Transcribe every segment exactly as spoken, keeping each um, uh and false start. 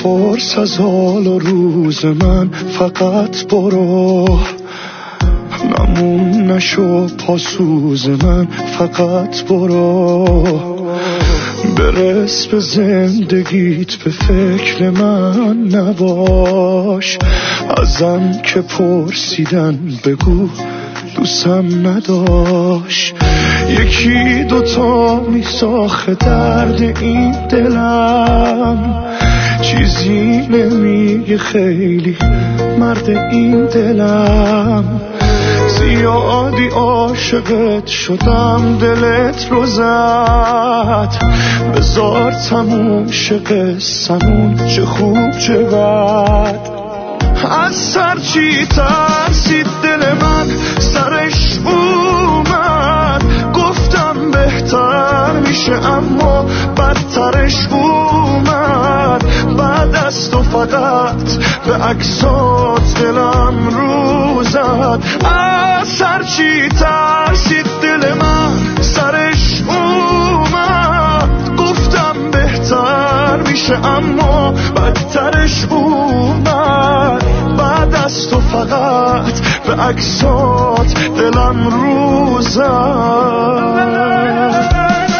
نپرس از حال و روز من، فقط برو. نمون نشو پاسوز من، فقط برو. برس به زندگیت، به فکر من نباش. ازم که پرسیدن بگو دوستم نداشت. یکی دوتا میساخه درد این دلم، چیزی نمیگه خیلی مرد این دلم. زیادی عاشقت شدم دلت رو زد، بذار تموم شه قصه‌مون، چه خوب چه بد. از سر چی ترسید دل من، سرش اومد. گفتم بهتر میشه اما بدترش اومد. بعد از تو فقط به عکسات دلم رو زد. از سر چی ترسید دل من، سرش اومد. گفتم بهتر میشه اما بدترش اومد. بعد از تو فقط به عکسات دلم رو زد.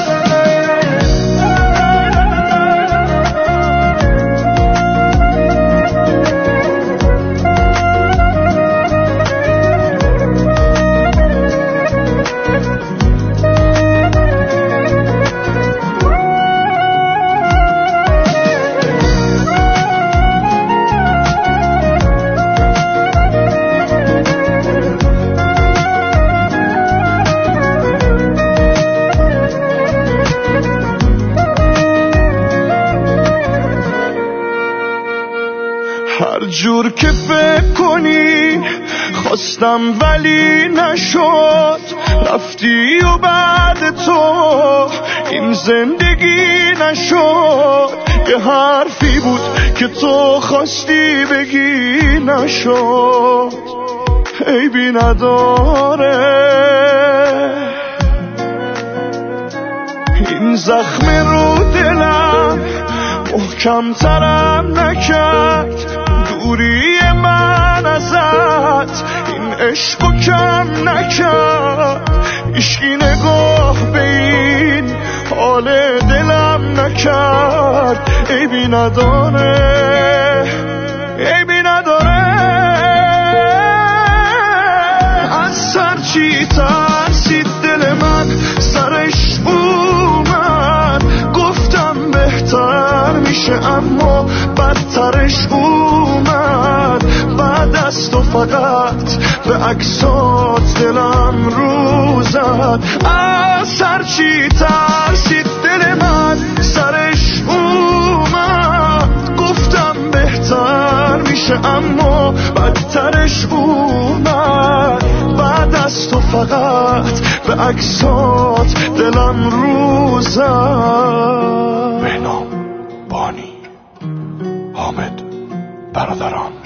هر جور که فکر کنی خواستم ولی نشد. رفتی و بعد تو این زندگی نشد. یه حرفی بود که تو خواستی بگی نشد. عیبی نداره این زخم رو دلم محکم ترم نکرد. دوری من ازت این عشقو کم نکرد. عشقی نگاه به این حال دلم نکرد. عیبی نداره، عیبی نداره. از سر چی ترسید دل من، سرش اومد. گفتم بهتر میشه اما بدترش اومد. بعد از تو فقط به عکسات دلم رو زد. از سر چی ترسید دل من، سرش اومد. گفتم بهتر میشه اما بدترش اومد. بعد از تو فقط به عکسات دلم رو زد. بهنام، بانی، حامد، برادران.